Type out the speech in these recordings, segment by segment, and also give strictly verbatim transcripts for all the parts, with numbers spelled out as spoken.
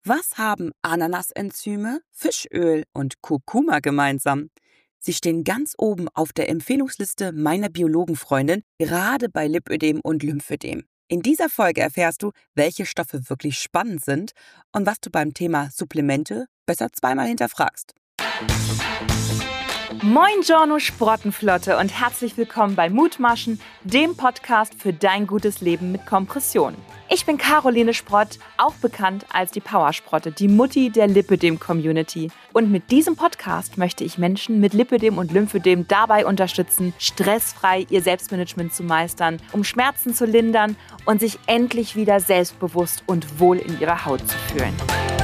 Was haben Ananasenzyme, Fischöl und Kurkuma gemeinsam? Sie stehen ganz oben auf der Empfehlungsliste meiner Biologenfreundin, gerade bei Lipödem und Lymphödem. In dieser Folge erfährst du, welche Stoffe wirklich spannend sind und was du beim Thema Supplemente besser zweimal hinterfragst. Moin Giorno Sportenflotte und herzlich willkommen bei Mutmaschen, dem Podcast für dein gutes Leben mit Kompression. Ich bin Caroline Sprott, auch bekannt als die Powersprotte, die Mutti der Lipödem-Community. Und mit diesem Podcast möchte ich Menschen mit Lipödem und Lymphödem dabei unterstützen, stressfrei ihr Selbstmanagement zu meistern, um Schmerzen zu lindern und sich endlich wieder selbstbewusst und wohl in ihrer Haut zu fühlen.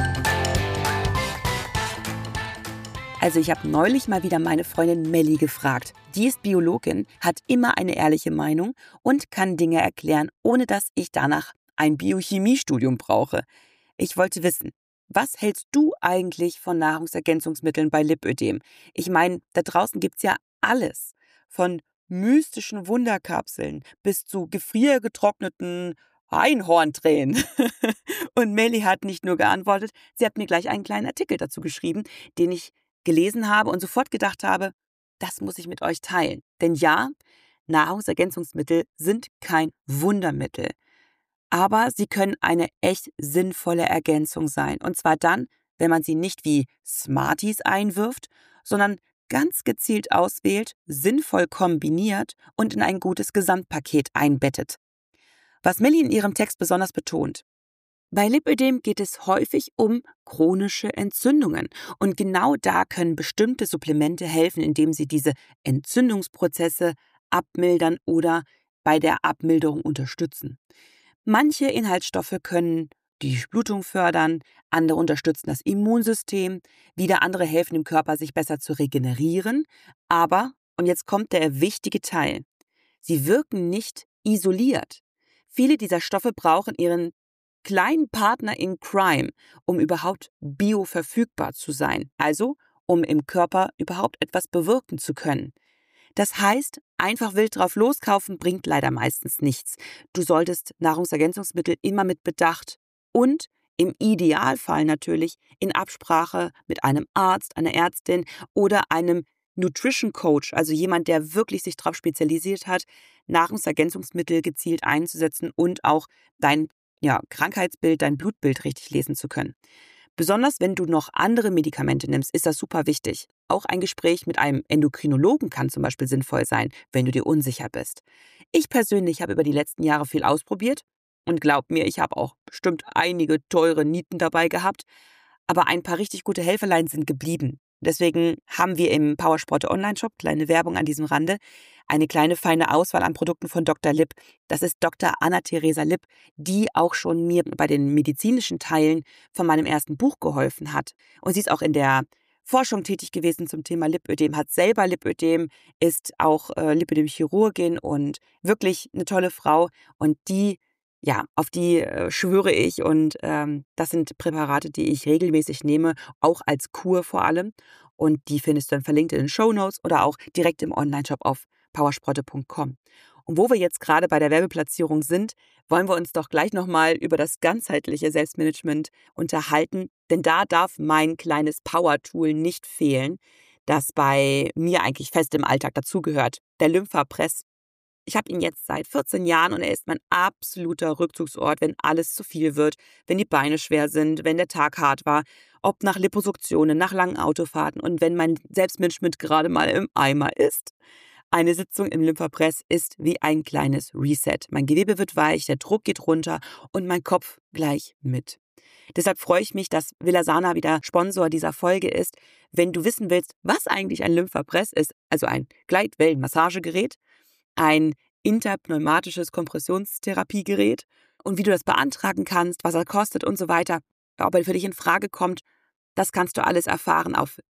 Also ich habe neulich mal wieder meine Freundin Melli gefragt. Die ist Biologin, hat immer eine ehrliche Meinung und kann Dinge erklären, ohne dass ich danach ein Biochemiestudium brauche. Ich wollte wissen, was hältst du eigentlich von Nahrungsergänzungsmitteln bei Lipödem? Ich meine, da draußen gibt's ja alles. Von mystischen Wunderkapseln bis zu gefriergetrockneten Einhorntränen. Und Melli hat nicht nur geantwortet, sie hat mir gleich einen kleinen Artikel dazu geschrieben, den ich gelesen habe und sofort gedacht habe, das muss ich mit euch teilen. Denn ja, Nahrungsergänzungsmittel sind kein Wundermittel. Aber sie können eine echt sinnvolle Ergänzung sein. Und zwar dann, wenn man sie nicht wie Smarties einwirft, sondern ganz gezielt auswählt, sinnvoll kombiniert und in ein gutes Gesamtpaket einbettet. Was Melli in ihrem Text besonders betont: Bei Lipödem geht es häufig um chronische Entzündungen. Und genau da können bestimmte Supplemente helfen, indem sie diese Entzündungsprozesse abmildern oder bei der Abmilderung unterstützen. Manche Inhaltsstoffe können die Blutung fördern, andere unterstützen das Immunsystem, wieder andere helfen dem Körper, sich besser zu regenerieren. Aber, und jetzt kommt der wichtige Teil, sie wirken nicht isoliert. Viele dieser Stoffe brauchen ihren kleinen Partner in Crime, um überhaupt bioverfügbar zu sein, also um im Körper überhaupt etwas bewirken zu können. Das heißt, einfach wild drauf loskaufen bringt leider meistens nichts. Du solltest Nahrungsergänzungsmittel immer mit Bedacht und im Idealfall natürlich in Absprache mit einem Arzt, einer Ärztin oder einem Nutrition Coach, also jemand, der wirklich sich darauf spezialisiert hat, Nahrungsergänzungsmittel gezielt einzusetzen und auch dein ja, Krankheitsbild, dein Blutbild richtig lesen zu können. Besonders wenn du noch andere Medikamente nimmst, ist das super wichtig. Auch ein Gespräch mit einem Endokrinologen kann zum Beispiel sinnvoll sein, wenn du dir unsicher bist. Ich persönlich habe über die letzten Jahre viel ausprobiert und glaub mir, ich habe auch bestimmt einige teure Nieten dabei gehabt, aber ein paar richtig gute Helferlein sind geblieben. Deswegen haben wir im Powersprotte Online-Shop, kleine Werbung an diesem Rande, eine kleine feine Auswahl an Produkten von Doktor Lipp. Das ist Doktor Anna-Theresa Lipp, die auch schon mir bei den medizinischen Teilen von meinem ersten Buch geholfen hat. Und sie ist auch in der Forschung tätig gewesen zum Thema Lipödem, hat selber Lipödem, ist auch äh, Lipödem-Chirurgin und wirklich eine tolle Frau. Und die Ja, auf die äh, schwöre ich und ähm, das sind Präparate, die ich regelmäßig nehme, auch als Kur vor allem. Und die findest du dann verlinkt in den Shownotes oder auch direkt im Onlineshop auf powersprotte punkt com. Und wo wir jetzt gerade bei der Werbeplatzierung sind, wollen wir uns doch gleich nochmal über das ganzheitliche Selbstmanagement unterhalten. Denn da darf mein kleines Power-Tool nicht fehlen, das bei mir eigentlich fest im Alltag dazugehört, der Lymphapress. Ich habe ihn jetzt seit vierzehn Jahren und er ist mein absoluter Rückzugsort, wenn alles zu viel wird, wenn die Beine schwer sind, wenn der Tag hart war, ob nach Liposuktionen, nach langen Autofahrten und wenn mein Selbstmanagement gerade mal im Eimer ist. Eine Sitzung im Lymphapress ist wie ein kleines Reset. Mein Gewebe wird weich, der Druck geht runter und mein Kopf gleich mit. Deshalb freue ich mich, dass Vilasana wieder Sponsor dieser Folge ist. Wenn du wissen willst, was eigentlich ein Lymphapress ist, also ein Gleitwellenmassagegerät, ein interpneumatisches Kompressionstherapiegerät und wie du das beantragen kannst, was er kostet und so weiter, ob er für dich in Frage kommt, das kannst du alles erfahren auf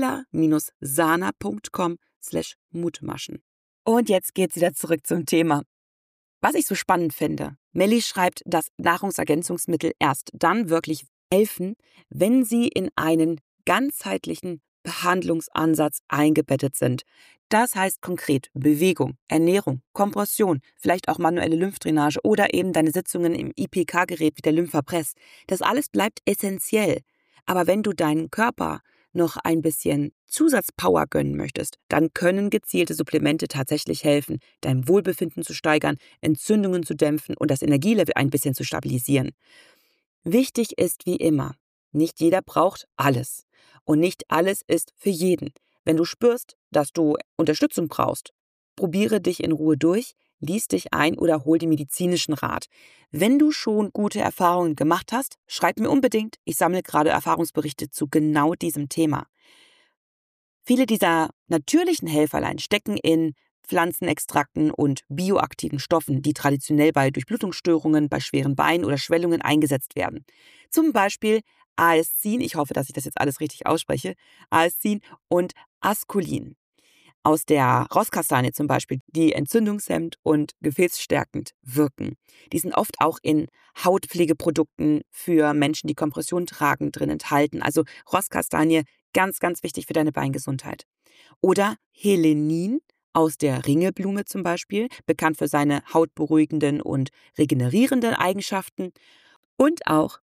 villa-sana punkt com slash mutmaschen. Und jetzt geht's wieder zurück zum Thema. Was ich so spannend finde, Melli schreibt, dass Nahrungsergänzungsmittel erst dann wirklich helfen, wenn sie in einen ganzheitlichen Behandlungsansatz eingebettet sind. Das heißt konkret Bewegung, Ernährung, Kompression, vielleicht auch manuelle Lymphdrainage oder eben deine Sitzungen im I P K-Gerät wie der Lymphapress. Das alles bleibt essentiell. Aber wenn du deinen Körper noch ein bisschen Zusatzpower gönnen möchtest, dann können gezielte Supplemente tatsächlich helfen, dein Wohlbefinden zu steigern, Entzündungen zu dämpfen und das Energielevel ein bisschen zu stabilisieren. Wichtig ist wie immer, nicht jeder braucht alles und nicht alles ist für jeden. Wenn du spürst, dass du Unterstützung brauchst, probiere dich in Ruhe durch, lies dich ein oder hol den medizinischen Rat. Wenn du schon gute Erfahrungen gemacht hast, schreib mir unbedingt. Ich sammle gerade Erfahrungsberichte zu genau diesem Thema. Viele dieser natürlichen Helferlein stecken in Pflanzenextrakten und bioaktiven Stoffen, die traditionell bei Durchblutungsstörungen, bei schweren Beinen oder Schwellungen eingesetzt werden. Zum Beispiel Aescin, ich hoffe, dass ich das jetzt alles richtig ausspreche, Aescin und Asculin. Aus der Rosskastanie zum Beispiel, die entzündungshemmend und gefäßstärkend wirken. Die sind oft auch in Hautpflegeprodukten für Menschen, die Kompression tragen, drin enthalten. Also Rosskastanie, ganz, ganz wichtig für deine Beingesundheit. Oder Helenin aus der Ringelblume zum Beispiel, bekannt für seine hautberuhigenden und regenerierenden Eigenschaften. Und auch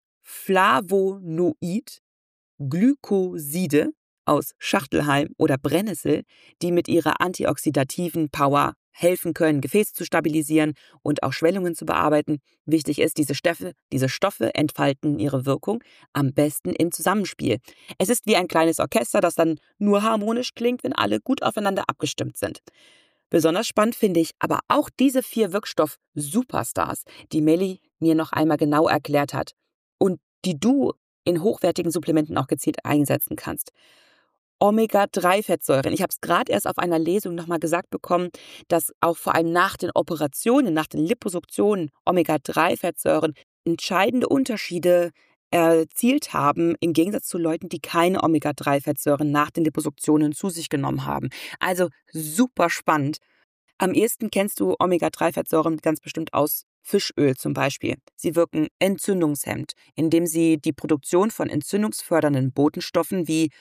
Flavonoid, Glykoside aus Schachtelhalm oder Brennnessel, die mit ihrer antioxidativen Power helfen können, Gefäße zu stabilisieren und auch Schwellungen zu bearbeiten. Wichtig ist, diese Stoffe, diese Stoffe entfalten ihre Wirkung am besten im Zusammenspiel. Es ist wie ein kleines Orchester, das dann nur harmonisch klingt, wenn alle gut aufeinander abgestimmt sind. Besonders spannend finde ich aber auch diese vier Wirkstoff-Superstars, die Melli mir noch einmal genau erklärt hat und die du in hochwertigen Supplementen auch gezielt einsetzen kannst. Omega drei Fettsäuren. Ich habe es gerade erst auf einer Lesung nochmal gesagt bekommen, dass auch vor allem nach den Operationen, nach den Liposuktionen Omega drei Fettsäuren entscheidende Unterschiede erzielt haben, im Gegensatz zu Leuten, die keine Omega drei Fettsäuren nach den Liposuktionen zu sich genommen haben. Also super spannend. Am ehesten kennst du Omega drei Fettsäuren ganz bestimmt aus Fischöl zum Beispiel. Sie wirken entzündungshemmend, indem sie die Produktion von entzündungsfördernden Botenstoffen wie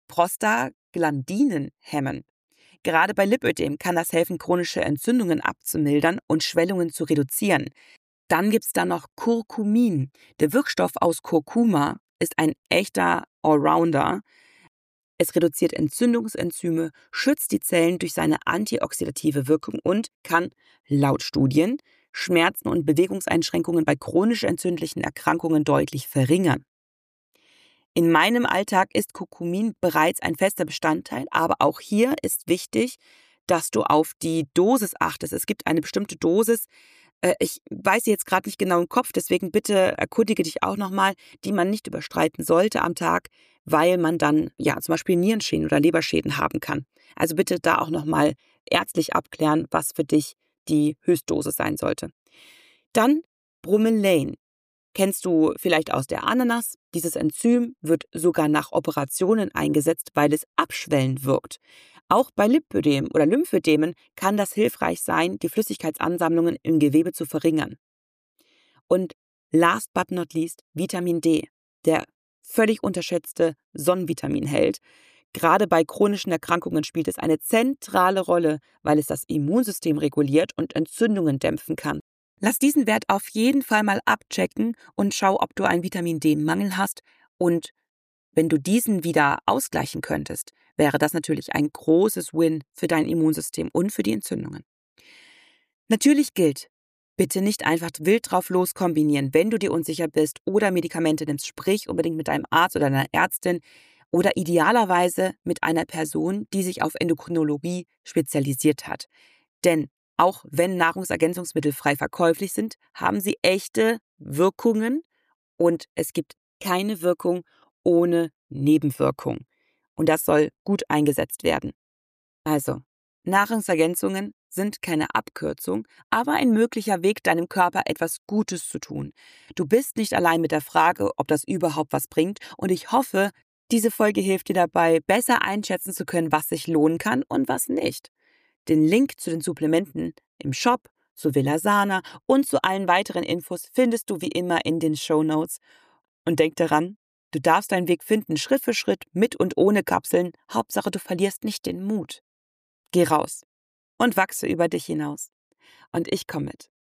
Prostaglandinen hemmen. Gerade bei Lipödem kann das helfen, chronische Entzündungen abzumildern und Schwellungen zu reduzieren. Dann gibt es da noch Curcumin. Der Wirkstoff aus Kurkuma ist ein echter Allrounder. Es reduziert Entzündungsenzyme, schützt die Zellen durch seine antioxidative Wirkung und kann, laut Studien, Schmerzen und Bewegungseinschränkungen bei chronisch entzündlichen Erkrankungen deutlich verringern. In meinem Alltag ist Curcumin bereits ein fester Bestandteil, aber auch hier ist wichtig, dass du auf die Dosis achtest. Es gibt eine bestimmte Dosis, äh, ich weiß sie jetzt gerade nicht genau im Kopf, deswegen bitte erkundige dich auch nochmal, die man nicht überschreiten sollte am Tag, weil man dann ja zum Beispiel Nierenschäden oder Leberschäden haben kann. Also bitte da auch nochmal ärztlich abklären, was für dich die Höchstdosis sein sollte. Dann Bromelain. Kennst du vielleicht aus der Ananas? Dieses Enzym wird sogar nach Operationen eingesetzt, weil es abschwellend wirkt. Auch bei Lipödem oder Lymphödemen kann das hilfreich sein, die Flüssigkeitsansammlungen im Gewebe zu verringern. Und last but not least Vitamin D, der völlig unterschätzte Sonnenvitaminheld. Gerade bei chronischen Erkrankungen spielt es eine zentrale Rolle, weil es das Immunsystem reguliert und Entzündungen dämpfen kann. Lass diesen Wert auf jeden Fall mal abchecken und schau, ob du einen Vitamin D-Mangel hast. Und wenn du diesen wieder ausgleichen könntest, wäre das natürlich ein großes Win für dein Immunsystem und für die Entzündungen. Natürlich gilt, bitte nicht einfach wild drauf los kombinieren, wenn du dir unsicher bist oder Medikamente nimmst. Sprich unbedingt mit deinem Arzt oder deiner Ärztin oder idealerweise mit einer Person, die sich auf Endokrinologie spezialisiert hat. Denn auch wenn Nahrungsergänzungsmittel frei verkäuflich sind, haben sie echte Wirkungen und es gibt keine Wirkung ohne Nebenwirkung. Und das soll gut eingesetzt werden. Also, Nahrungsergänzungen sind keine Abkürzung, aber ein möglicher Weg, deinem Körper etwas Gutes zu tun. Du bist nicht allein mit der Frage, ob das überhaupt was bringt, und ich hoffe, diese Folge hilft dir dabei, besser einschätzen zu können, was sich lohnen kann und was nicht. Den Link zu den Supplementen im Shop, zu Vilasana und zu allen weiteren Infos findest du wie immer in den Shownotes. Und denk daran, Du darfst deinen Weg finden, Schritt für Schritt, mit und ohne Kapseln. Hauptsache, du verlierst nicht den Mut. Geh raus und wachse über dich hinaus. Und ich komme mit.